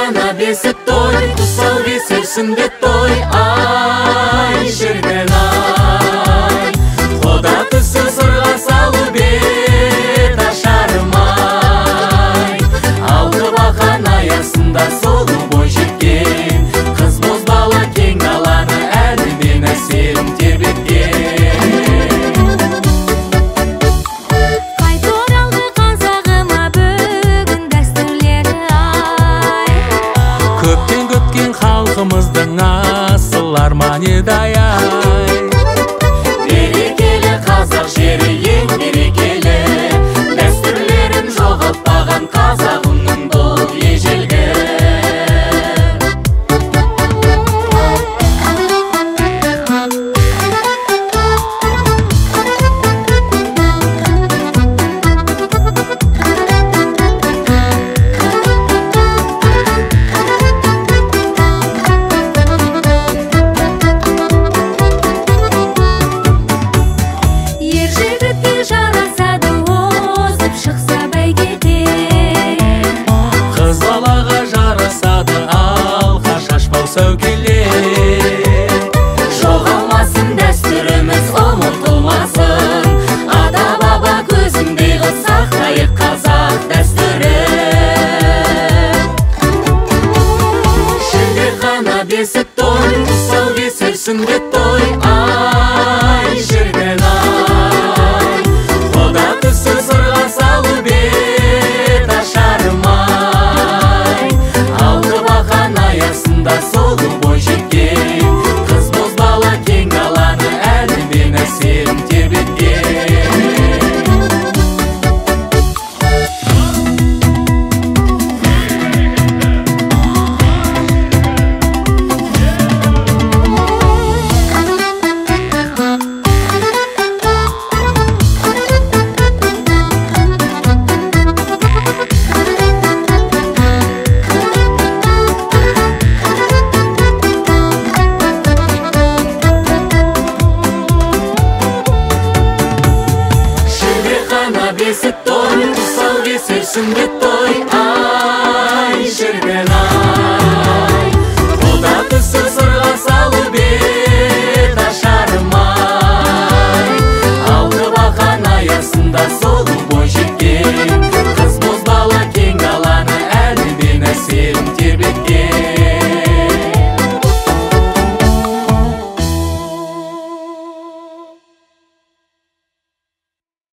Шілдехана бесік той, құсал кесер сүндет той, ай жерден ай. Құда түсі сырға салу бет ашармай. Алды бақан аясында солу бой жеткен, қыз боз бала кең даланы әлімен әсерім тербеткен. Көптен көткен халқымыздың асыл арманыдай ай. Берекелі қазақ жері ең берекелі, дәстүрлерін жоғалтпаған қазағымның бұл ежелгі. Жоғалмасын дәстүріміз, ұмытылмасын, ата баба көзіндей қыз сақтайық қазақ дәстүрін. Шілдехана бесік той, құсал кесер сүндет той, ай жерден ай. Құда түсі сырға салу бет ашармай. Алды бақан аясында солу бой жеткен, қыз боз бала кең даланы әлімен әсерім тербеткен. Бесік той, құсал кесер сүндет той, ай.